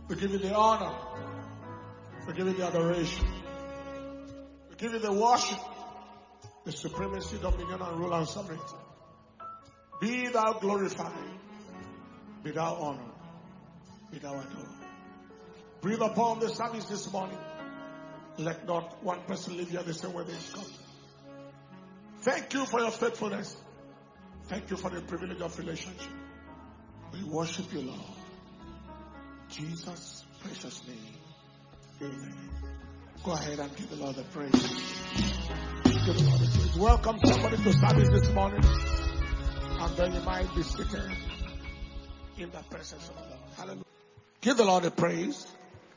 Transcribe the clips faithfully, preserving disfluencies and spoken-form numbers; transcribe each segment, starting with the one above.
We give you the honor. We give you the adoration. We give you the worship, the supremacy, dominion, and rule and sovereignty. Be thou glorified. Be thou honored. Be thou adored. Breathe upon the service this morning. Let not one person leave here the same way they come. Thank you for your faithfulness. Thank you for the privilege of relationship. We worship you, Lord. Jesus' precious name. Amen. Go ahead and give the Lord the praise. Give the Lord the praise. Welcome somebody to service this morning. And then you might be seated in the presence of the Lord. Hallelujah. Give the Lord the praise.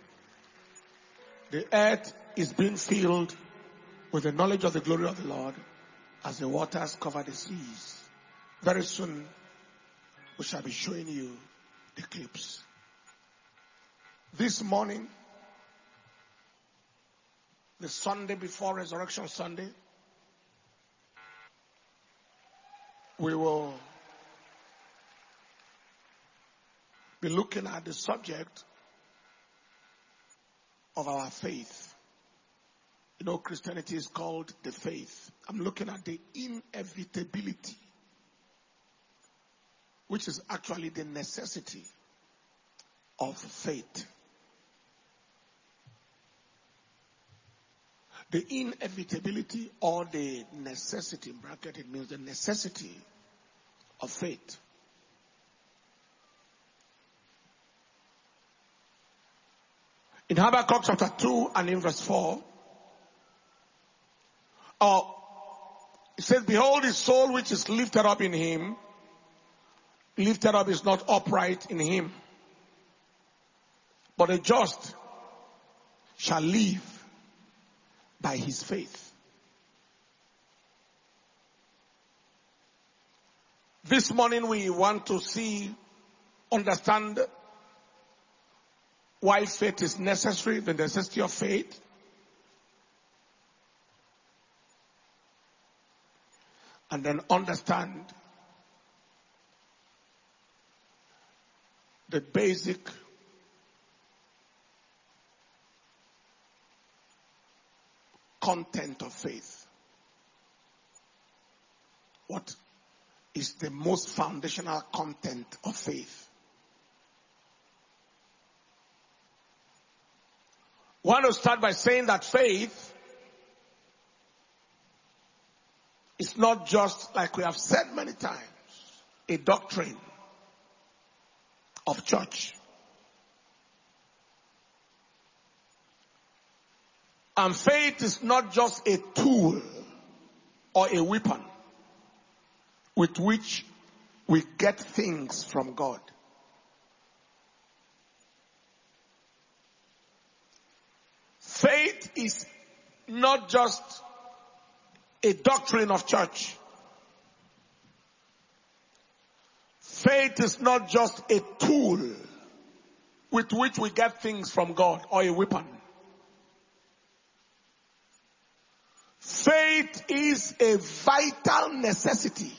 The earth is being filled with the knowledge of the glory of the Lord as the waters cover the seas. Very soon, we shall be showing you the clips. This morning, the Sunday before Resurrection Sunday, we will be looking at the subject of our faith. You know, Christianity is called the faith. I'm looking at the inevitability, which is actually the necessity of faith. The inevitability or the necessity, in bracket, it means the necessity of faith. In Habakkuk chapter two and in verse four, uh, it says, behold, his soul which is lifted up in him, lifted up is not upright in him, but the just shall live by his faith. This morning we want to see, understand why faith is necessary, the necessity of faith. And then understand the basic content of faith. What is the most foundational content of faith? I want to start by saying that faith is not just, like we have said many times, a doctrine of church. And faith is not just a tool or a weapon with which we get things from God. Faith is not just a doctrine of church. Faith is not just a tool with which we get things from God or a weapon. Faith is a vital necessity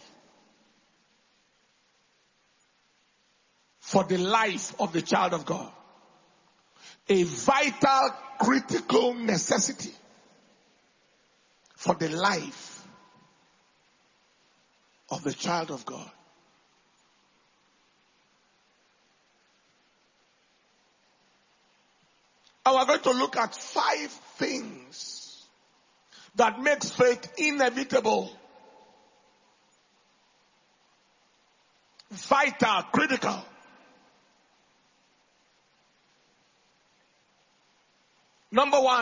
for the life of the child of God. A vital, critical necessity for the life of the child of God. And we're going to look at five things that makes faith inevitable, vital, critical. Number one,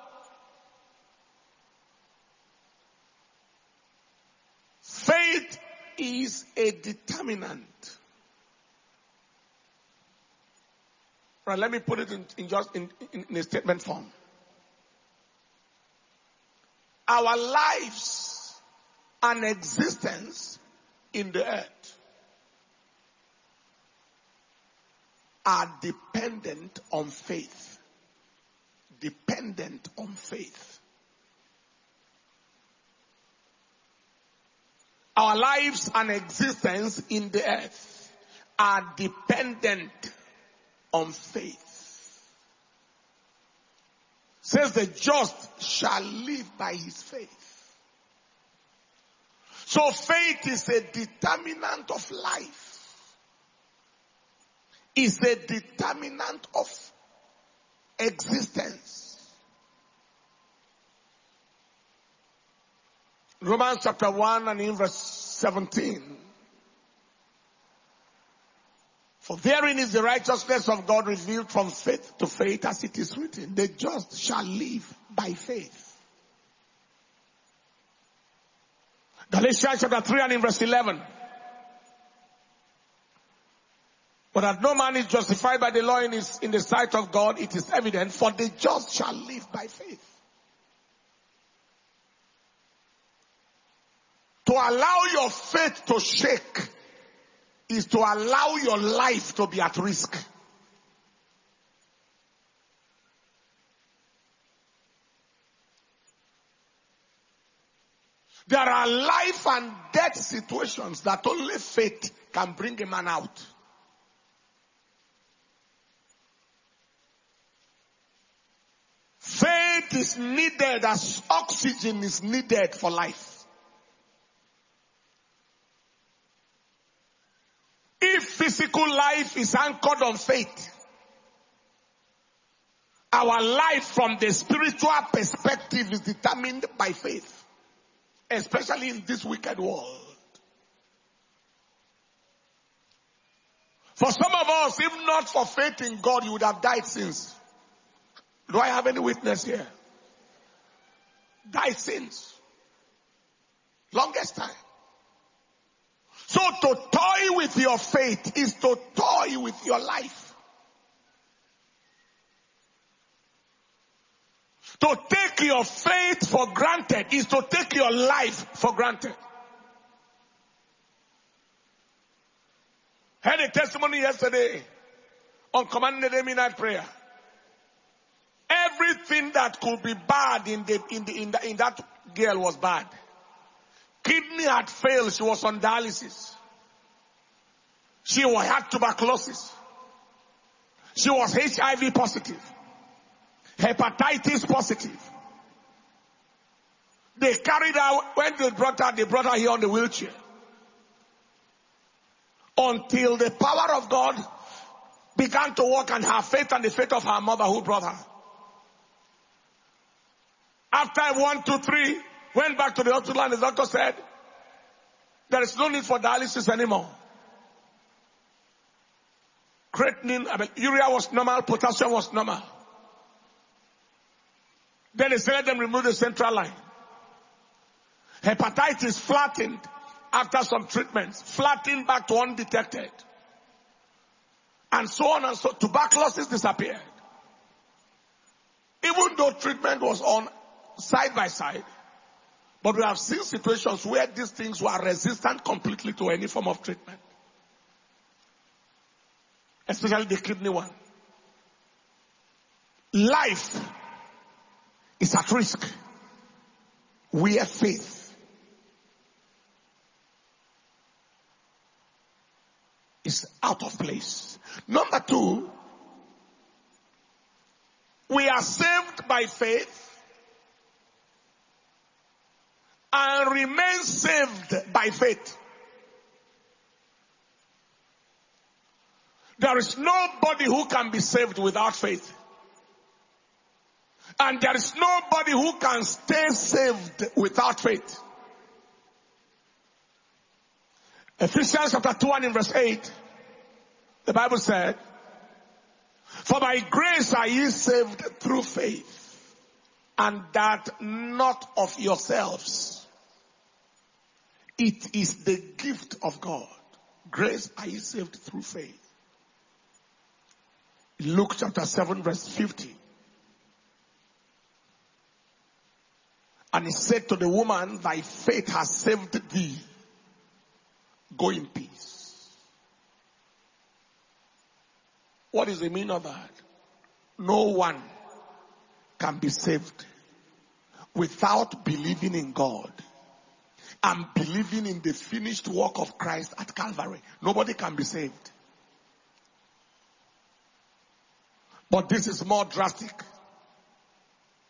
faith is a determinant. Right, let me put it in, in just in, in, in a statement form. Our lives and existence in the earth are dependent on faith. Dependent on faith. Our lives and existence in the earth are dependent on faith. says the just shall live by his faith. So faith is a determinant of life. It's a determinant of existence. Romans chapter one and in verse seventeen. For therein is the righteousness of God revealed from faith to faith, as it is written, the just shall live by faith. Galatians chapter three and in verse eleven. But that no man is justified by the law in, his, in the sight of God, it is evident, for the just shall live by faith. To allow your faith to shake is to allow your life to be at risk. There are life and death situations that only faith can bring a man out. Faith is needed as oxygen is needed for life. If physical life is anchored on faith, our life from the spiritual perspective is determined by faith, especially in this wicked world. For some of us, if not for faith in God, you would have died since. Do I have any witness here? Died since. Longest time. So to toy with your faith is to toy with your life. To take your faith for granted is to take your life for granted. I had a testimony yesterday on Commanding the Midnight Prayer. Everything that could be bad in the, in the, in the, in that girl was bad. Kidney had failed. She was on dialysis. She had tuberculosis. She was H I V positive. Hepatitis positive. They carried her, when they brought her, they brought her here on the wheelchair. Until the power of God began to work and her faith and the faith of her mother who brought her. After one, two, three, went back to the hospital and the doctor said, there is no need for dialysis anymore. Creatinine, I mean, urea was normal, potassium was normal. Then they said let them remove the central line. Hepatitis flattened after some treatments, flattened back to undetected. And so on and so, tuberculosis disappeared. Even though treatment was on side by side, but we have seen situations where these things were resistant completely to any form of treatment. Especially the kidney one. Life is at risk. We have faith. Is out of place. Number two, we are saved by faith and remain saved by faith. There is nobody who can be saved without faith. And there is nobody who can stay saved without faith. Ephesians chapter two and in verse eight, the Bible said, for by grace are ye saved through faith, and that not of yourselves. It is the gift of God. Grace are ye saved through faith. Luke chapter seven verse fifty. And he said to the woman, thy faith has saved thee. Go in peace. What is the meaning of that? No one can be saved without believing in God and believing in the finished work of Christ at Calvary. Nobody can be saved. But this is more drastic.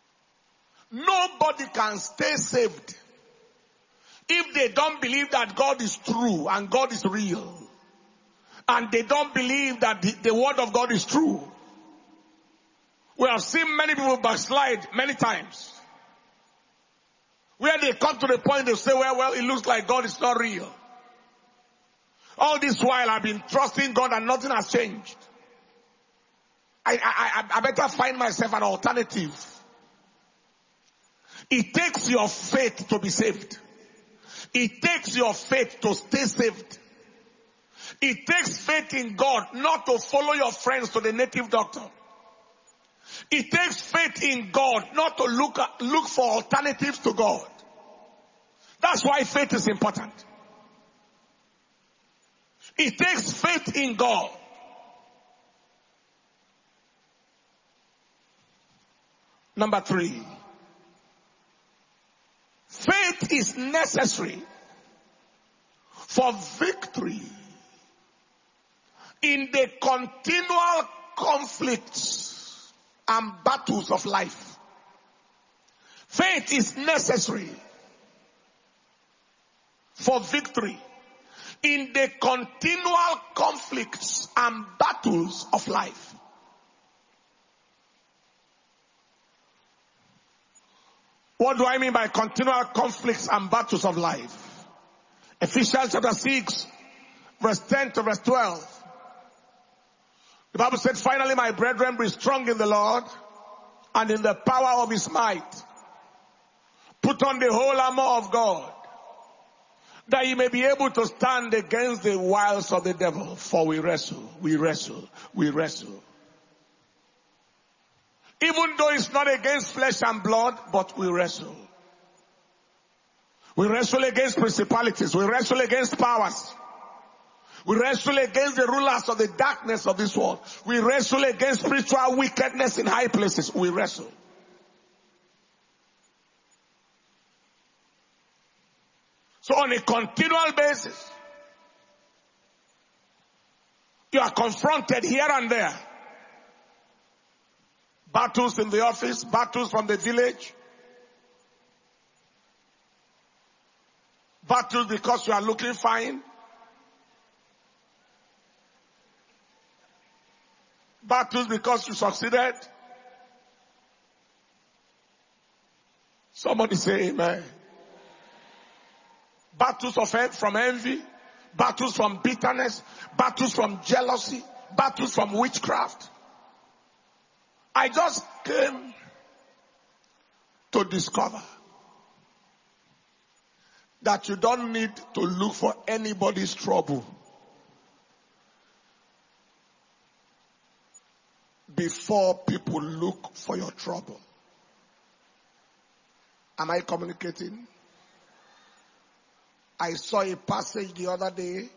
Nobody can stay saved if they don't believe that God is true and God is real. And they don't believe that the, the word of God is true. We have seen many people backslide many times. Where they come to the point they say, well, well, it looks like God is not real. All this while I've been trusting God and nothing has changed. I, I, I, I better find myself an alternative. It takes your faith to be saved. It takes your faith to stay saved. It takes faith in God not to follow your friends to the native doctor. It takes faith in God not to look at, look for alternatives to God. That's why faith is important. It takes faith in God. Number three. Faith is necessary for victory in the continual conflicts and battles of life. Faith is necessary for victory in the continual conflicts and battles of life. What do I mean by continual conflicts and battles of life? Ephesians chapter six, verse ten to verse twelve. The Bible said, finally, my brethren, be strong in the Lord and in the power of his might. Put on the whole armor of God, that you may be able to stand against the wiles of the devil. For we wrestle, we wrestle, we wrestle. Even though it's not against flesh and blood, but we wrestle. We wrestle against principalities. We wrestle against powers. We wrestle against the rulers of the darkness of this world. We wrestle against spiritual wickedness in high places. We wrestle. So on a continual basis, you are confronted here and there. Battles in the office, battles from the village, battles because you are looking fine, battles because you succeeded. Somebody say amen. Battles of from envy, battles from bitterness, battles from jealousy, battles from witchcraft. I just came to discover that you don't need to look for anybody's trouble before people look for your trouble. Am I communicating? I saw a passage the other day,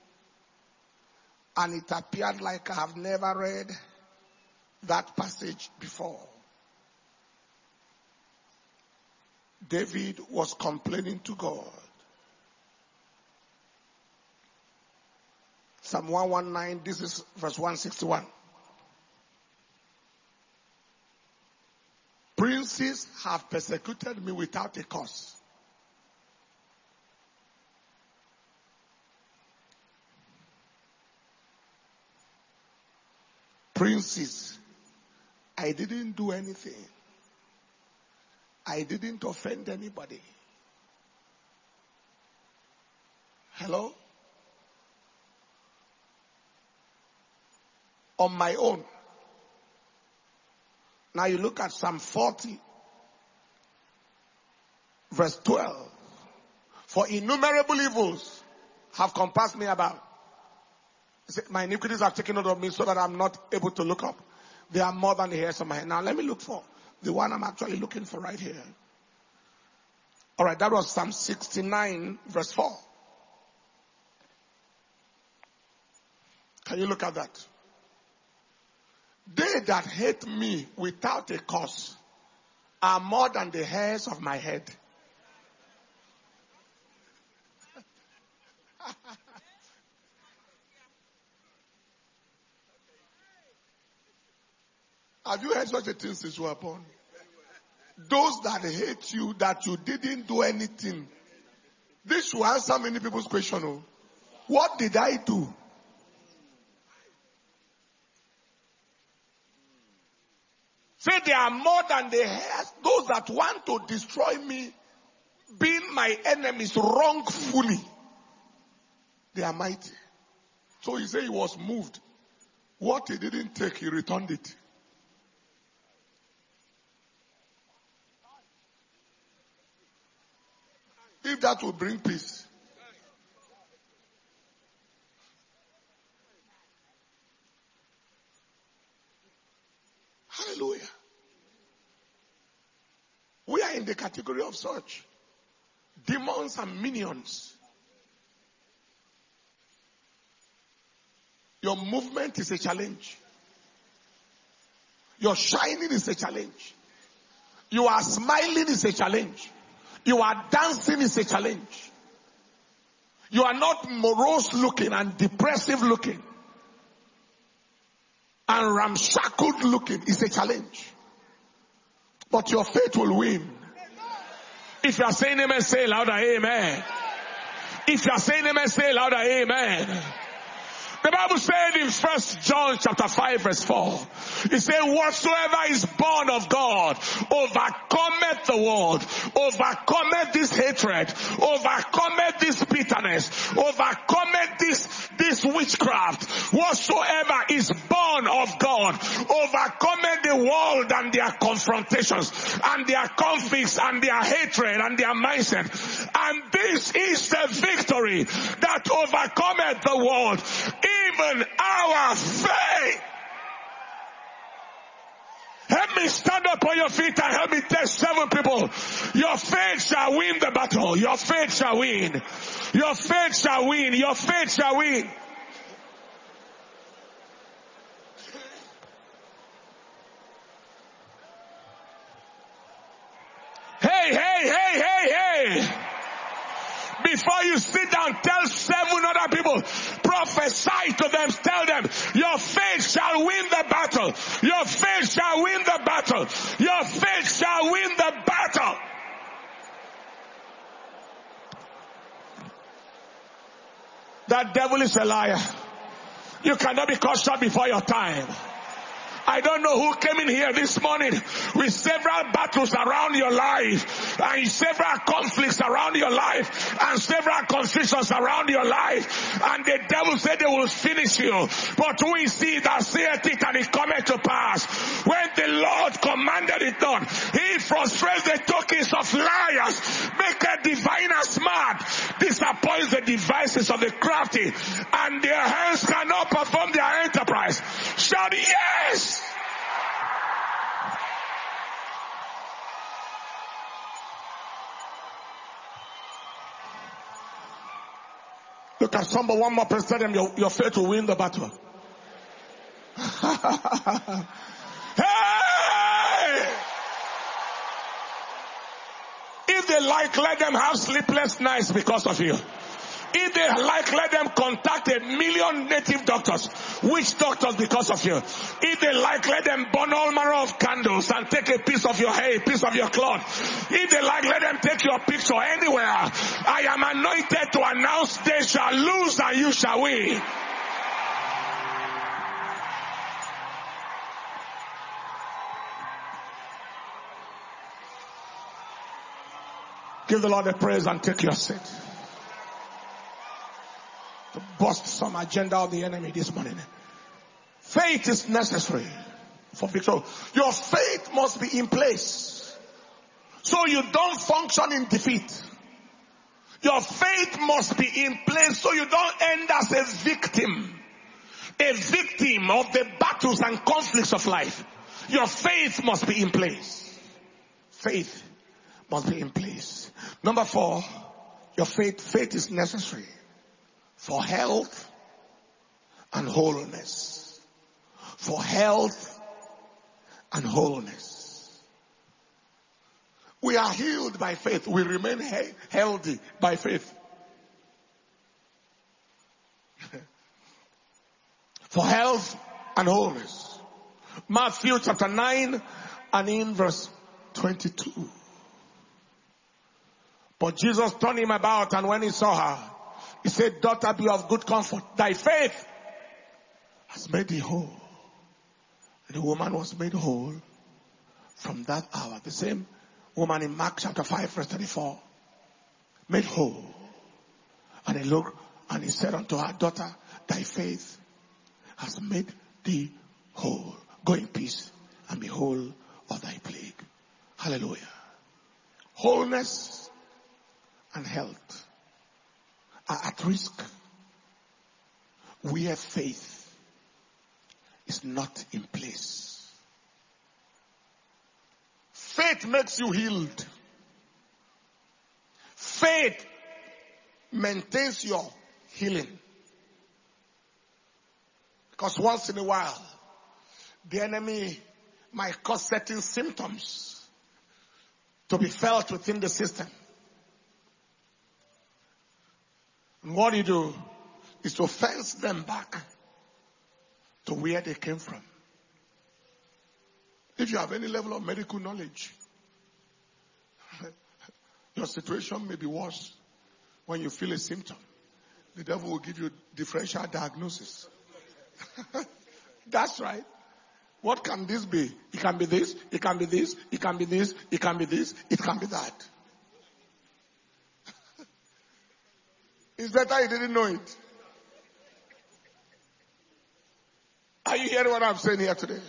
and it appeared like I have never read that passage before. David was complaining to God. Psalm one nineteen, this is verse one sixty-one. Princes have persecuted me without a cause. Princes, I didn't do anything. I didn't offend anybody. Hello? On my own. Now you look at Psalm forty, verse twelve. For innumerable evils have compassed me about. My iniquities have taken hold of me so that I'm not able to look up. They are more than the hairs of my head. Now let me look for the one I'm actually looking for right here. All right, that was Psalm sixty-nine, verse four. Can you look at that? They that hate me without a cause are more than the hairs of my head. Have you heard such a thing since you were born? those that hate you, that you didn't do anything. This should answer many people's question. Oh, what did I do? Say they are more than the hairs. Those that want to destroy me, being my enemies wrongfully, they are mighty. So he said he was moved. What he didn't take, he returned it. If that will bring peace. Hallelujah. We are in the category of such. Demons and minions. Your movement is a challenge. Your shining is a challenge. You are smiling is a challenge. You are dancing is a challenge. You are not morose looking and depressive looking and ramshackled looking is a challenge. But your faith will win. If you are saying amen, say louder amen. If you are saying amen, say louder amen. The Bible said in First John chapter five verse four, it said, whatsoever is born of God overcometh the world, overcometh this hatred, overcometh this bitterness, overcometh this, this witchcraft. Whatsoever is born of God overcometh the world and their confrontations and their conflicts and their hatred and their mindset. And this is the victory that overcometh the world, even our faith. Help me stand up on your feet and help me tell seven people. Your faith shall win the battle. Your faith shall win. Your faith shall win. Your faith shall win. Hey, hey, hey, hey, hey. Before you sit down, tell seven other people, prophesy to them, tell them, your faith shall win the battle. Your faith shall win the battle. Your faith shall win the battle. That devil is a liar. You cannot be cut short before your time. I don't know who came in here this morning with several battles around your life and several conflicts around your life and several confusions around your life, and the devil said they will finish you. But we see that saith it and it cometh to pass. When the Lord commanded it done, he frustrates the tokens of liars, maketh diviners mad, disappoints the devices of the crafty, and their hands cannot perform their enterprise. Shout yes! Look at somebody, one more person, tell them your, your faith will win the battle. Hey! If they like, let them have sleepless nights because of you. If they like, let them contact a million native doctors, witch doctors because of you. If they like, let them burn all manner of candles and take a piece of your hair, a piece of your cloth. If they like, let them take your picture anywhere. I am anointed to announce they shall lose and you shall win. Give the Lord a praise and take your seat. To bust some agenda of the enemy this morning. Faith is necessary for victory. Your faith must be in place so you don't function in defeat. Your faith must be in place so you don't end as a victim. A victim of the battles and conflicts of life. Your faith must be in place. Faith must be in place. Number four, your faith, faith is necessary for health and wholeness. For health and wholeness. We are healed by faith. We remain he- healthy by faith. For health and wholeness. Matthew chapter nine and in verse twenty-two. But Jesus turned him about, and when he saw her, he said, daughter, be of good comfort. Thy faith has made thee whole. And the woman was made whole from that hour. The same woman in Mark chapter five verse thirty-four. Made whole. And he looked and he said unto her, daughter, thy faith has made thee whole. Go in peace and be whole of thy plague. Hallelujah. Wholeness and health are at risk where faith is not in place. Faith makes you healed. Faith maintains your healing. Because once in a while, the enemy might cause certain symptoms to be felt within the system. And what you do is to fence them back to where they came from. If you have any level of medical knowledge, your situation may be worse when you feel a symptom. The devil will give you differential diagnosis. That's right. What can this be? It can be this, it can be this, it can be this, it can be this, it can be that. It's better you didn't know it. Are you hearing what I'm saying here today?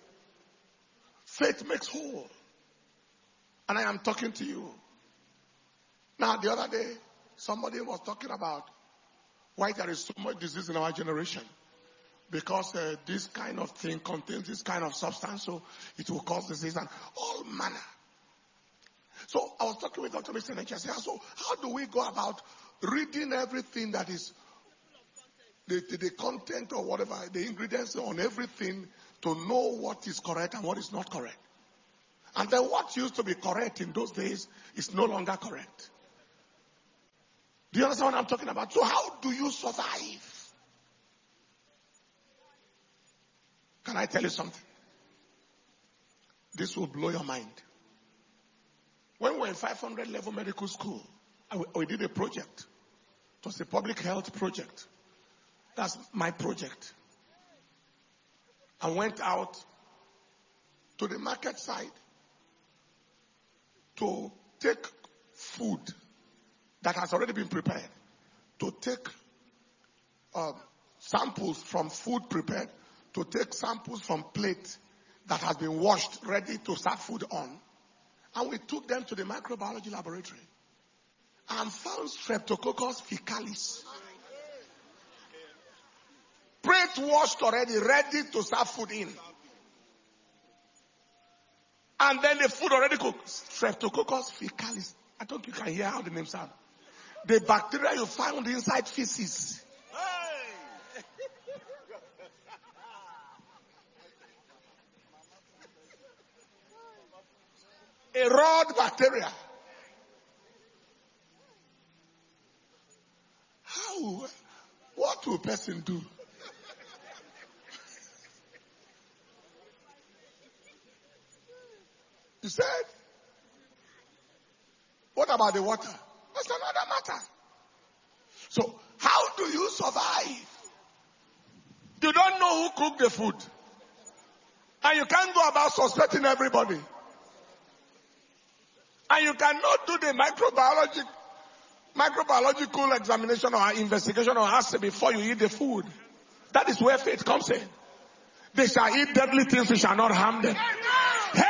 Faith makes whole. And I am talking to you. Now, the other day, somebody was talking about why there is so much disease in our generation. Because uh, this kind of thing contains this kind of substance, so it will cause disease and all manner. So I was talking with Doctor Mister Nenche. I said, so how do we go about reading everything that is the, the, the content or whatever, the ingredients on everything to know what is correct and what is not correct? And then what used to be correct in those days is no longer correct. Do you understand what I'm talking about? So how do you survive? Can I tell you something? This will blow your mind. When we were in five hundred level medical school, we did a project. It was a public health project. That's my project. I went out to the market side to take food that has already been prepared, to take uh, samples from food prepared, to take samples from plate that has been washed, ready to start food on. And we took them to the microbiology laboratory and found Streptococcus faecalis. Plate washed already, ready to start food in. And then the food already cooked. Streptococcus faecalis. I don't think you can hear how the name sounds. The bacteria you found inside feces. A rod bacteria. How? What will a person do? You said? What about the water? That's another matter. So, how do you survive? You don't know who cooked the food. And you can't go about suspecting everybody. And you cannot do the microbiologic, microbiological examination or investigation or assay before you eat the food. That is where faith comes in. They shall eat deadly things, we shall not harm them. Hey!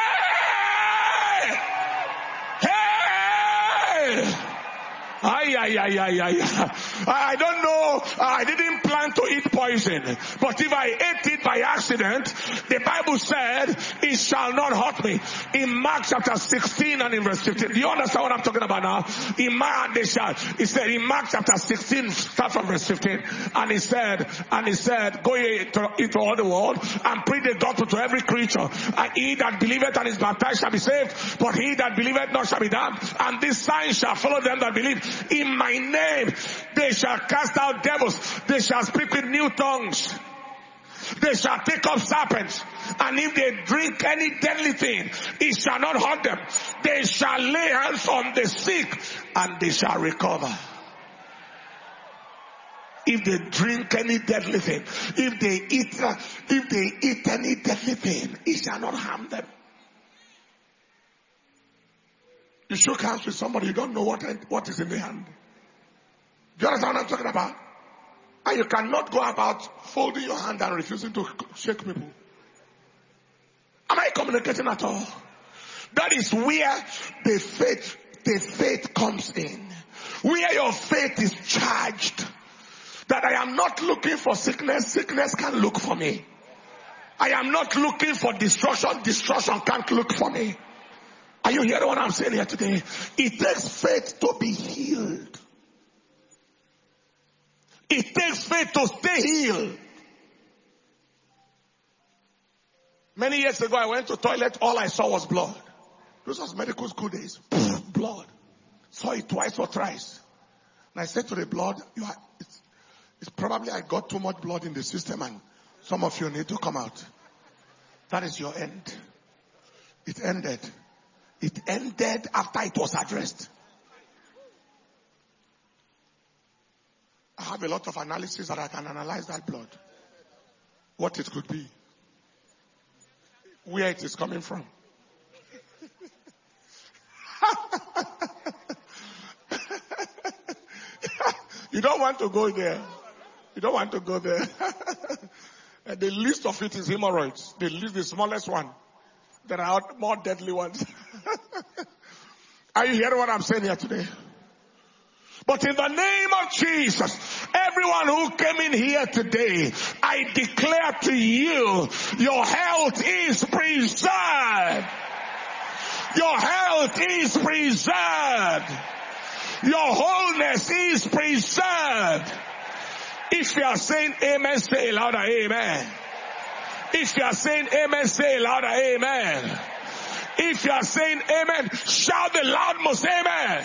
Hey! Ay, ay, ay, ay, ay. I don't know. I didn't plan to eat poison. But if I ate it by accident, the Bible said, it shall not hurt me. In Mark chapter sixteen and in verse fifteen. Do you understand what I'm talking about now? In Mark, they shall, he said, in Mark chapter sixteen, start from verse fifteen. And he said, and he said, go ye into, into all the world and preach the gospel to every creature. And he that believeth and is baptized shall be saved. But he that believeth not shall be damned. And this sign shall follow them that believe. In my name, they shall cast out devils. They shall speak with new tongues. They shall take up serpents, and if they drink any deadly thing, it shall not hurt them. They shall lay hands on the sick, and they shall recover. If they drink any deadly thing, if they eat, if they eat any deadly thing, it shall not harm them. You shook hands with somebody, you don't know what, what is in the hand. Do you understand what I'm talking about? And you cannot go about folding your hand and refusing to shake people. Am I communicating at all? That is where the faith, the faith comes in. Where your faith is charged. That I am not looking for sickness, sickness can't look for me. I am not looking for destruction, destruction can't look for me. Are you hearing what I'm saying here today? It takes faith to be healed. It takes faith to stay healed. Many years ago, I went to the toilet, all I saw was blood. Those was medical school days. Blood. Saw it twice or thrice. And I said to the blood, you are, it's, it's probably I got too much blood in the system and some of you need to come out. That is your end. It ended. It ended after it was addressed. I have a lot of analysis that I can analyze that blood. What it could be. Where it is coming from. You don't want to go there. You don't want to go there. The least of it is hemorrhoids. The least, the smallest one. There are more deadly ones. Are you hearing what I'm saying here today? But in the name of Jesus, everyone who came in here today, I declare to you, your health is preserved. Your health is preserved. Your wholeness is preserved. If you are saying amen, say louder, amen. If you are saying amen, say louder, amen. If you are saying amen, shout the loudest amen.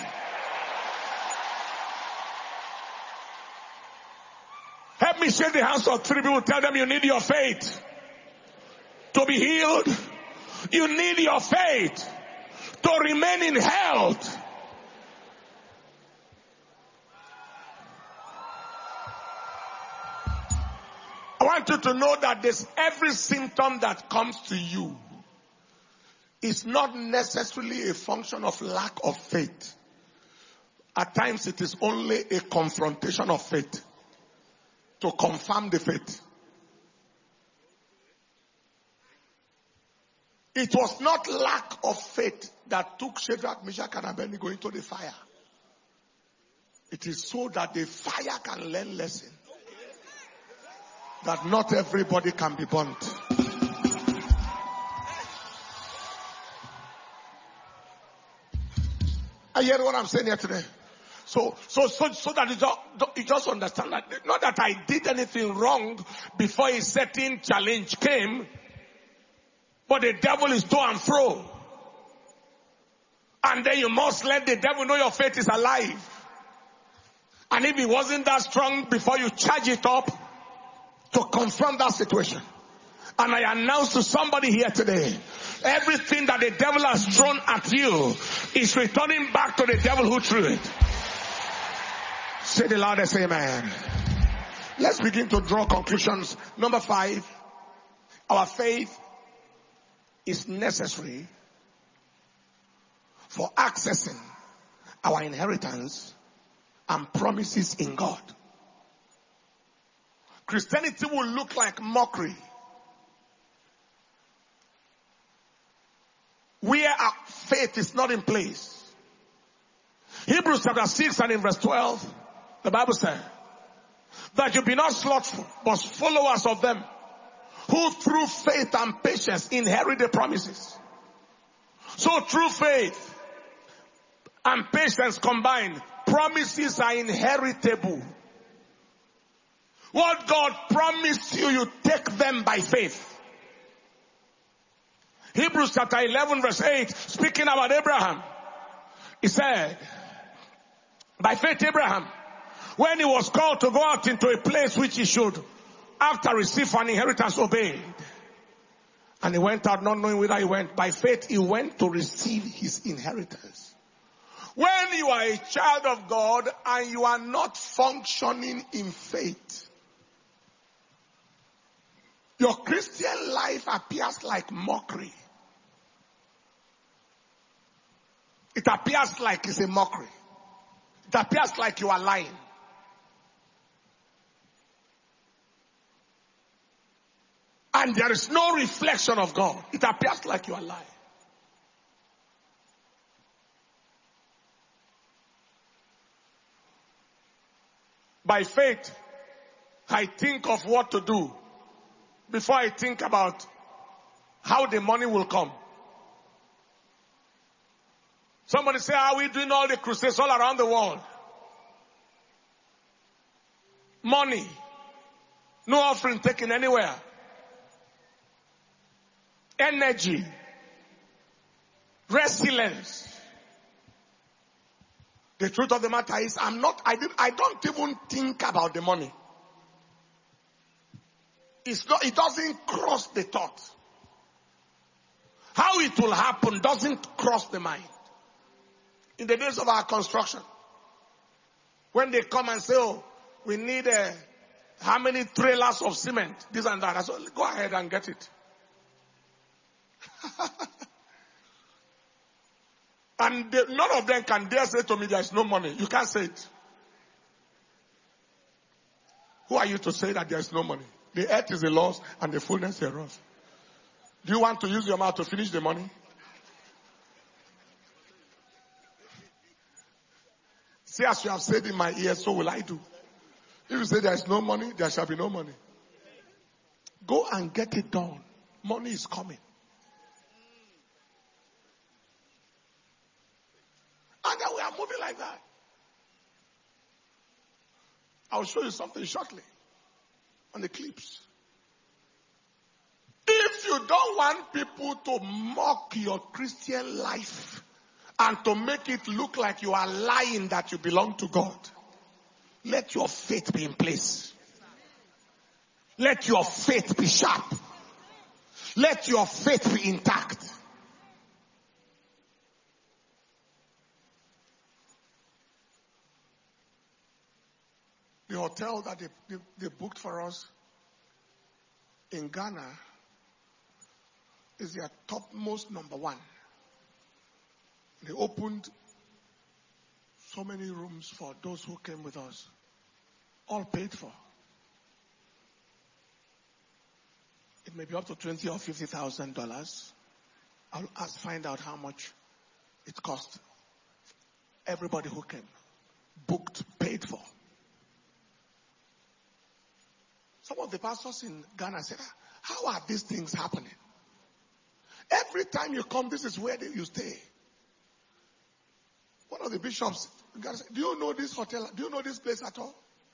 Help me shake the hands of three people. Tell them you need your faith to be healed. You need your faith to remain in health. I want you to know that this every symptom that comes to you is not necessarily a function of lack of faith. At times it is only a confrontation of faith to confirm the faith. It was not lack of faith that took Shadrach, Meshach, and Abednego into the fire. It is so that the fire can learn lesson. That not everybody can be burnt. Are you hearing what I'm saying here today? So, so, so, so that you just, you just understand that, not that I did anything wrong before a certain challenge came, but the devil is to and fro. And then you must let the devil know your faith is alive. And if it wasn't that strong before you charge it up, to confront that situation. And I announce to somebody here today, everything that the devil has thrown at you is returning back to the devil who threw it. Say the loudest amen. Let's begin to draw conclusions. Number five, our faith is necessary for accessing our inheritance and promises in God. Christianity will look like mockery, where our faith is not in place. Hebrews chapter six and in verse twelve, the Bible says, that you be not slothful, but followers of them, who through faith and patience inherit the promises. So through faith and patience combined, promises are inheritable. What God promised you, you take them by faith. Hebrews chapter eleven verse eight, speaking about Abraham, he said, by faith Abraham, when he was called to go out into a place which he should after receiving an inheritance, obeyed. And he went out not knowing whither he went. By faith, he went to receive his inheritance. When you are a child of God and you are not functioning in faith, your Christian life appears like mockery. It appears like it's a mockery. It appears like you are lying. And there is no reflection of God. It appears like you are lying. By faith, I think of what to do before I think about how the money will come. Somebody say, are we doing all the crusades all around the world? Money. No offering taken anywhere. Energy. Resilience. The truth of the matter is, I'm not, I did, I don't even think about the money. It's not, it doesn't cross the thought. How it will happen doesn't cross the mind. In the days of our construction, when they come and say, oh, we need a, how many trailers of cement, this and that. I said, go ahead and get it. And they, none of them can dare say to me, there is no money. You can't say it. Who are you to say that there is no money? The earth is the Lord's and the fullness thereof. Do you want to use your mouth to finish the money? See, as you have said in my ear, so will I do. If you say there is no money, there shall be no money. Go and get it done. Money is coming. And then we are moving like that. I'll show you something shortly on the clips. If you don't want people to mock your Christian life and to make it look like you are lying that you belong to God, let your faith be in place. Let your faith be sharp. Let your faith be intact. The hotel that they, they, they booked for us in Ghana is their topmost number one. They opened so many rooms for those who came with us, all paid for. It may be up to twenty or fifty thousand dollars. I'll ask, find out how much it cost. Everybody who came, booked, paid for. Some of the pastors in Ghana said, how are these things happening? Every time you come, this is where you stay. One of the bishops, said, do you know this hotel? Do you know this place at all?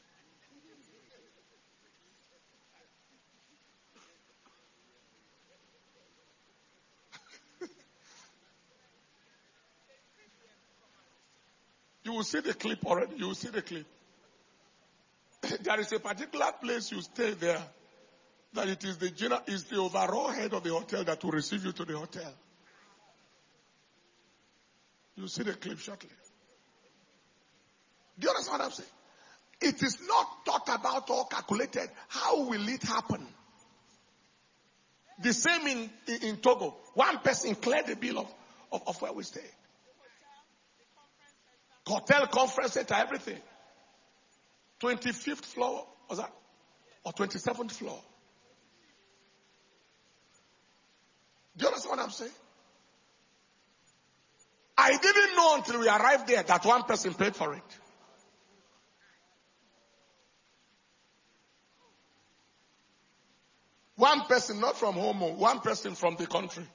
You will see the clip already. You will see the clip. There is a particular place you stay there that it is the general, is the overall head of the hotel that will receive you to the hotel. You'll see the clip shortly. Do you understand what I'm saying? It is not thought about or calculated. How will it happen? The same in, in, in Togo. One person cleared the bill of, of, of where we stay. Hotel, conference center, everything. twenty-fifth floor, was that? Or twenty-seventh floor. Do you understand what I'm saying? I didn't know until we arrived there that one person paid for it. One person, not from home, one person from the country.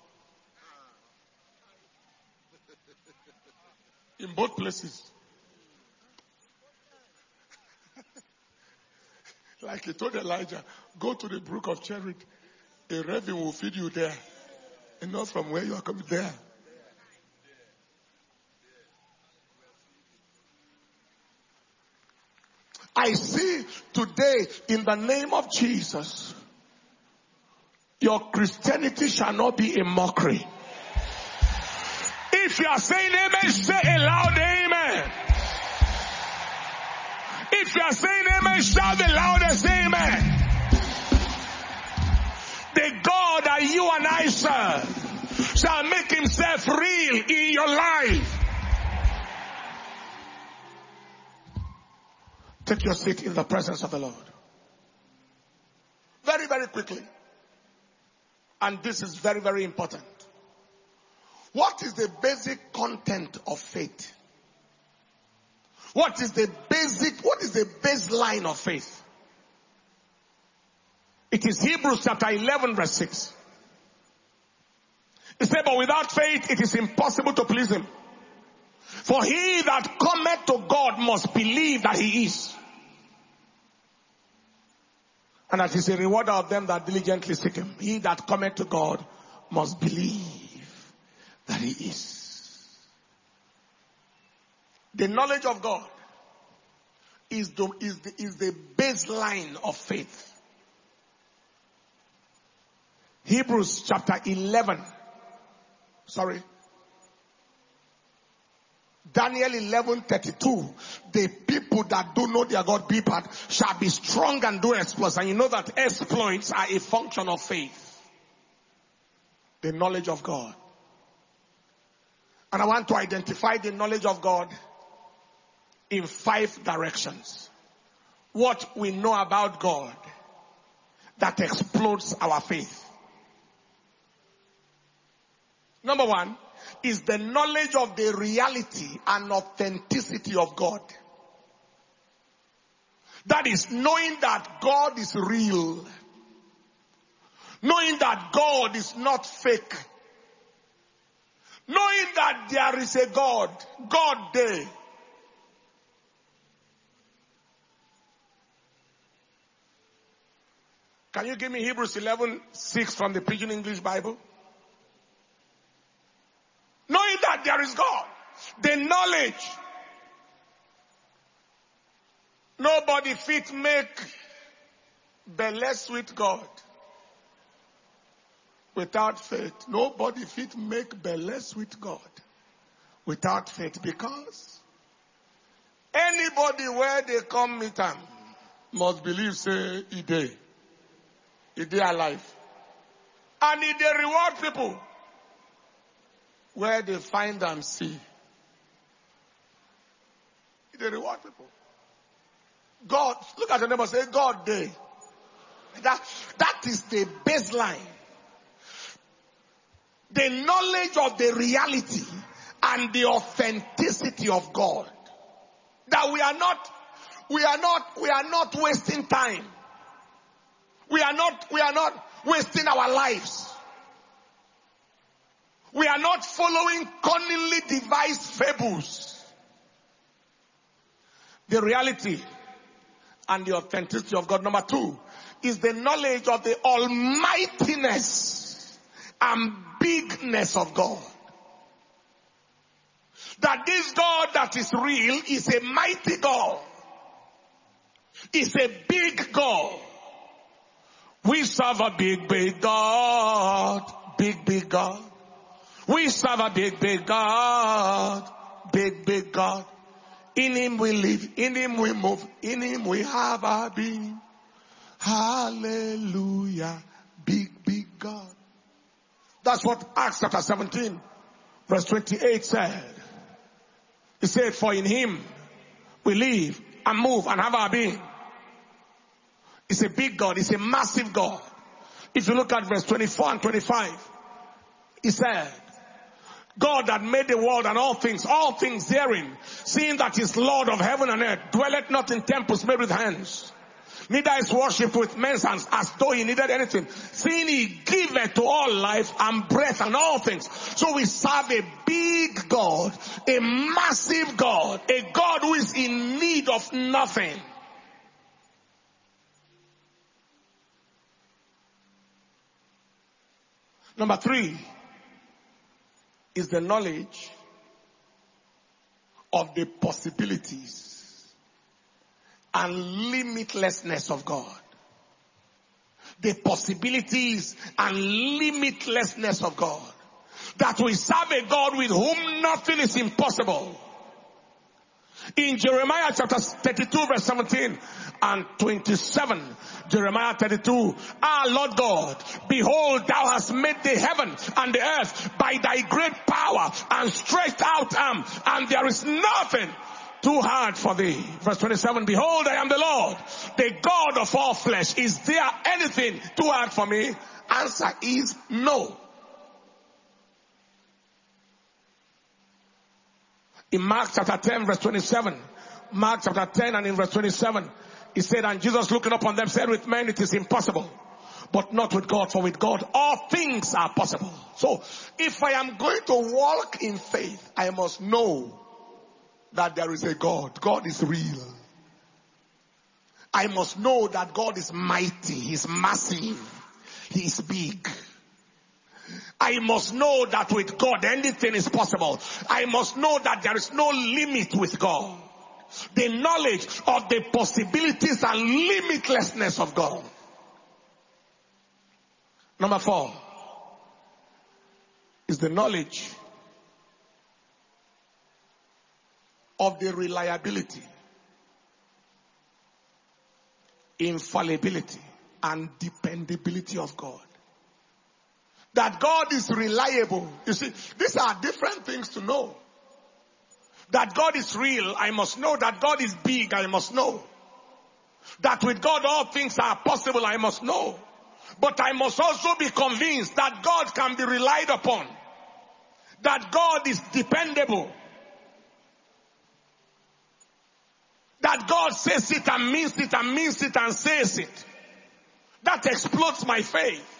In both places. Like he told Elijah, go to the brook of Cherith. A raven will feed you there. And not from where you are coming there. I see today in the name of Jesus, your Christianity shall not be a mockery. If you are saying amen, say a loud amen. If you are saying amen, shout the loudest amen. The God that you and I serve shall make himself real in your life. Take your seat in the presence of the Lord. Very, very quickly. And this is very, very important. What is the basic content of faith? What is the basic, what is the baseline of faith? It is Hebrews chapter eleven verse six. It said, but without faith it is impossible to please him. For he that cometh to God must believe that he is, and that he is a rewarder of them that diligently seek him. He that cometh to God must believe that he is. The knowledge of God is the, is the, is the baseline of faith. Hebrews chapter eleven. Sorry. Daniel eleven thirty-two. The people that do know their God, be part, shall be strong and do exploits. And you know that exploits are a function of faith. The knowledge of God. And I want to identify the knowledge of God in five directions. What we know about God that explodes our faith. Number one is the knowledge of the reality and authenticity of God. That is knowing that God is real. Knowing that God is not fake. Knowing that there is a God. God there. Can you give me Hebrews eleven six from the Pidgin English Bible? Knowing that there is God. The knowledge. Nobody fit make beless with God. Without faith. Nobody fit make beless with God. Without faith. Because anybody where they come meet him must believe say he dey. He dey alive. And he dey reward people. Where they find them, see. They reward people. God, look at your neighbor, say, God day. That, that is the baseline. The knowledge of the reality and the authenticity of God. That we are not, we are not, we are not wasting time. We are not, we are not wasting our lives. We are not following cunningly devised fables. The reality and the authenticity of God. Number two is the knowledge of the almightiness and bigness of God. That this God that is real is a mighty God. Is a big God. We serve a big, big God. Big, big God. We serve a big, big God. Big, big God. In him we live. In him we move. In him we have our being. Hallelujah. Big, big God. That's what Acts chapter seventeen verse twenty-eight said. He said, for in him we live and move and have our being. It's a big God. It's a massive God. If you look at verse twenty-four and twenty-five, he said, God that made the world and all things, all things therein, seeing that he is Lord of heaven and earth, dwelleth not in temples made with hands, neither is worshipped with men's hands as though he needed anything, seeing he giveth to all life and breath and all things. So we serve a big God, a massive God, a God who is in need of nothing. Number three is the knowledge of the possibilities and limitlessness of God. The possibilities and limitlessness of God. That we serve a God with whom nothing is impossible. In Jeremiah chapter thirty-two verse seventeen and twenty-seven, Jeremiah thirty-two, our Lord God, behold, thou hast made the heaven and the earth by thy great power and stretched out arm, and there is nothing too hard for thee. Verse twenty-seven, behold, I am the Lord, the God of all flesh. Is there anything too hard for me? Answer is no. In Mark chapter ten verse twenty-seven, Mark chapter ten and in verse twenty-seven, he said, and Jesus looking upon them said, with men it is impossible, but not with God, for with God all things are possible. So, if I am going to walk in faith, I must know that there is a God. God is real. I must know that God is mighty, He's massive, He is big. I must know that with God anything is possible. I must know that there is no limit with God. The knowledge of the possibilities and limitlessness of God. Number four is the knowledge of the reliability, infallibility, and dependability of God. That God is reliable. You see, these are different things to know. That God is real, I must know. That God is big, I must know. That with God all things are possible, I must know. But I must also be convinced that God can be relied upon. That God is dependable. That God says it and means it and means it and says it. That explodes my faith.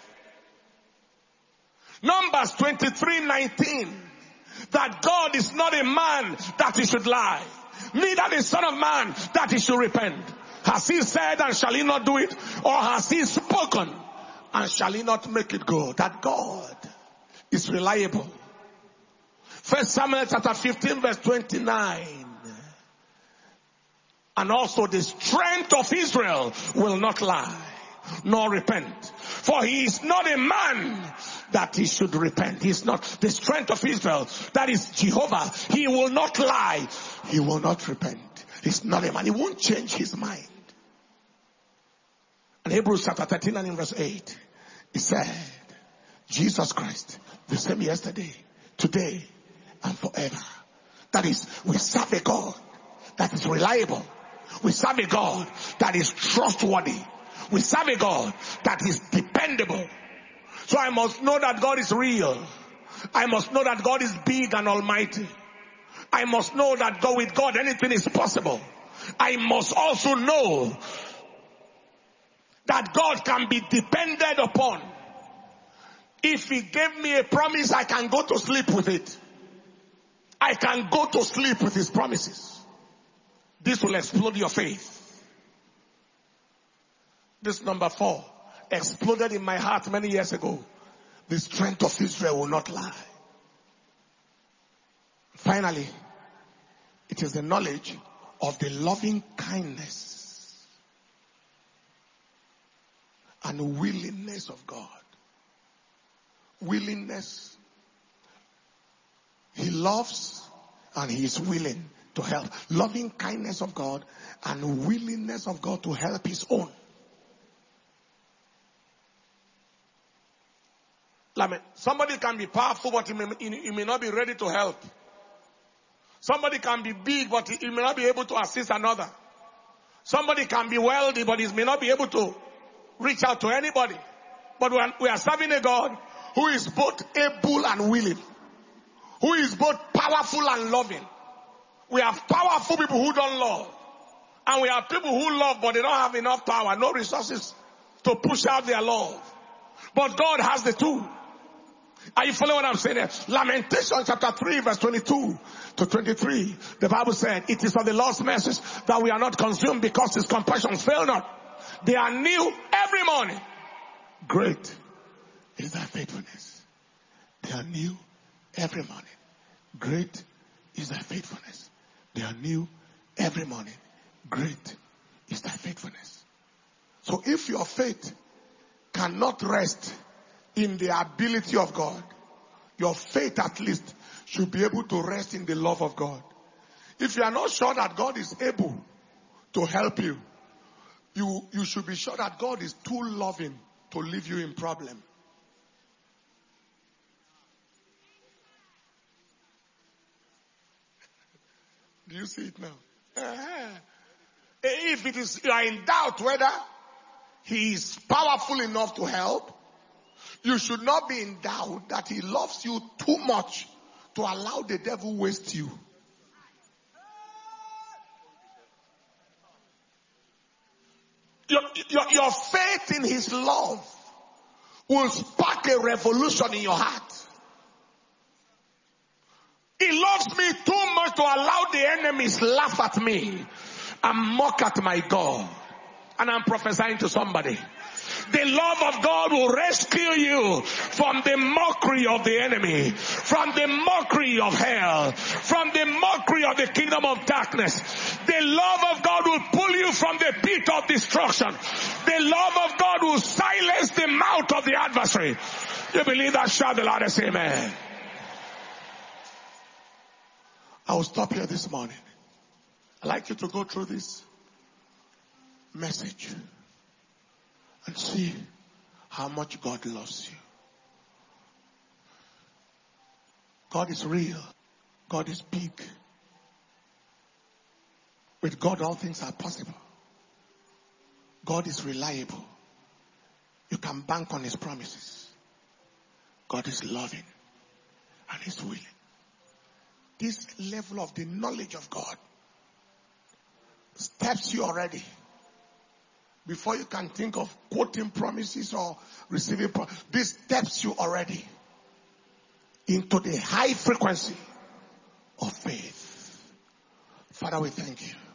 Numbers twenty-three nineteen. That God is not a man that he should lie, neither the son of man that he should repent. Has he said and shall he not do it? Or has he spoken and shall he not make it good? That God is reliable. First Samuel chapter fifteen verse twenty-nine. And also the strength of Israel will not lie, nor repent. For he is not a man that he should repent. He is not the strength of Israel. That is Jehovah. He will not lie. He will not repent. He's not a man. He won't change his mind. In Hebrews chapter thirteen and in verse eight, he said, Jesus Christ, the same yesterday, today, and forever. That is, we serve a God that is reliable. We serve a God that is trustworthy. We serve a God that is dependable. So I must know that God is real. I must know that God is big and almighty. I must know that God, with God anything is possible. I must also know that God can be depended upon. If he gave me a promise, I can go to sleep with it. I can go to sleep with his promises. This will explode your faith. This number four exploded in my heart many years ago. The strength of Israel will not lie. Finally, it is the knowledge of the loving kindness and willingness of God. Willingness. He loves and he is willing to help. Loving kindness of God and willingness of God to help his own. Like, somebody can be powerful, but he may, he may not be ready to help. Somebody can be big, but he may not be able to assist another. Somebody can be wealthy, but he may not be able to reach out to anybody. But we are, we are serving a God who is both able and willing. Who is both powerful and loving. We have powerful people who don't love. And we have people who love, but they don't have enough power, no resources to push out their love. But God has the two. Are you following what I'm saying there? Lamentation chapter three verse twenty-two to twenty-three. The Bible said, it is of the Lord's mercies that we are not consumed, because his compassions fail not. They are new every morning. Great is thy faithfulness. They are new every morning. Great is thy faithfulness. They are new every morning. Great is thy faithfulness. So if your faith cannot rest in the ability of God, your faith at least should be able to rest in the love of God. If you are not sure that God is able to help you, you, you should be sure that God is too loving to leave you in problem. Do you see it now? Uh-huh. If it is, you are in doubt whether he is powerful enough to help, you should not be in doubt that he loves you too much to allow the devil waste you. Your, your, your faith in his love will spark a revolution in your heart. He loves me too much to allow the enemies laugh at me and mock at my God. And I'm prophesying to somebody. The love of God will rescue you from the mockery of the enemy, from the mockery of hell, from the mockery of the kingdom of darkness. The love of God will pull you from the pit of destruction. The love of God will silence the mouth of the adversary. You believe that? Shout the loudest amen. I will stop here this morning. I'd like you to go through this message and see how much God loves you. God is real. God is big. With God, all things are possible. God is reliable. You can bank on his promises. God is loving and he's willing. This level of the knowledge of God steps you already. Before you can think of quoting promises or receiving promises, this steps you already into the high frequency of faith. Father, we thank you.